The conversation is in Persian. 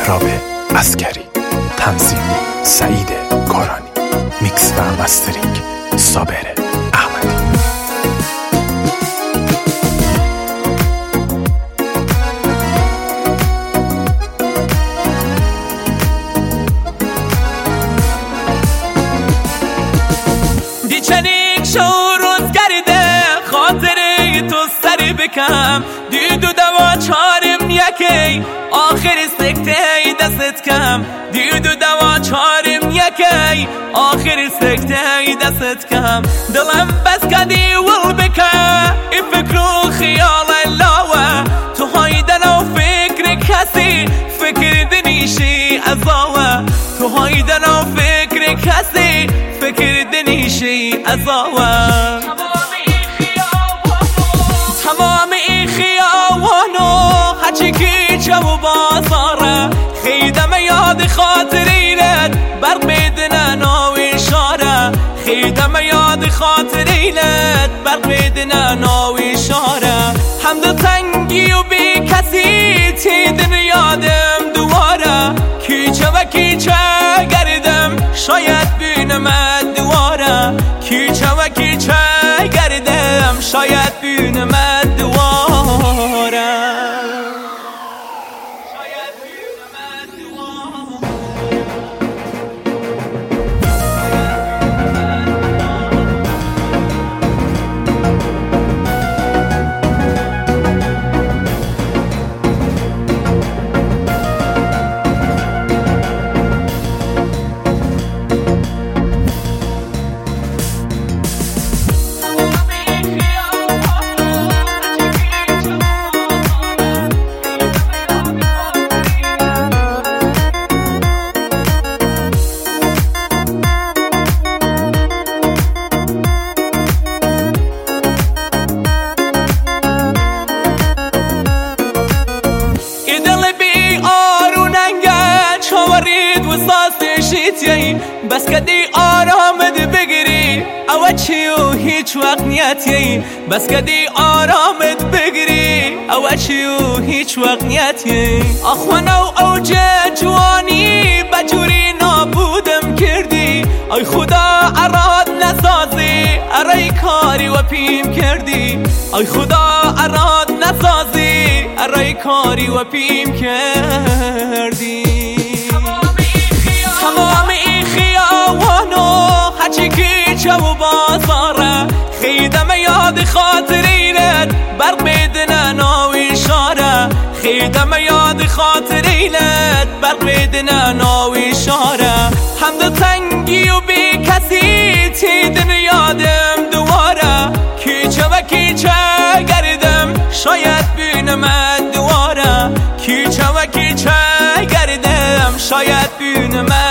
مهراب عسکری، تنظیم سعید کارانی، میکس و مسترینگ صابر احمدی. دیچنین شو روز گریده خاطره تو سری بکم دیدو دوا چارم یکی آخر سکته دست کم دیدو دوا چارم یکی آخر سکته دست کم دلم بس کدی ول بکم این فکر و خیال لاوه تو هایدن و فکر کسی فکر دنیشی ازاوه تو هایدن و فکر کسی فکر دنیشی ازاوه تمام این خیابانو هرچی که جو بازاره خیدم یاد خاطرینت برق بدنن و اشاره خیدم یاد خاطرینت برق بدنن و اشاره حمد تنگی و بی کسی تیدن یادم دواره کیچه و کیچه گردم شاید بینم دواره کیچه و کیچه گردم شاید بینم دواره بس کدی آرامت بگیری او چی و هیچ وقت نیتی بس کدی آرامت بگیری او چی و هیچ وقت نیتی آخوانو اوج جوانی بجوری نابودم کردی ای خدا اراد نسازی ارای کاری و پیم کردی ای خدا اراد نسازی ارای کاری و پیم کردی تمام این خیابانو هرچی که جو بازاره خیدم یاد خاطرینت برق بدنن و اشاره خیدم یاد خاطرینت برق بدنن و اشاره حمد تنگی و بی کسی تیدن یادم دواره کیچه و کیچه گردم شاید بینم دواره کیچه و کیچه گردم شاید بینم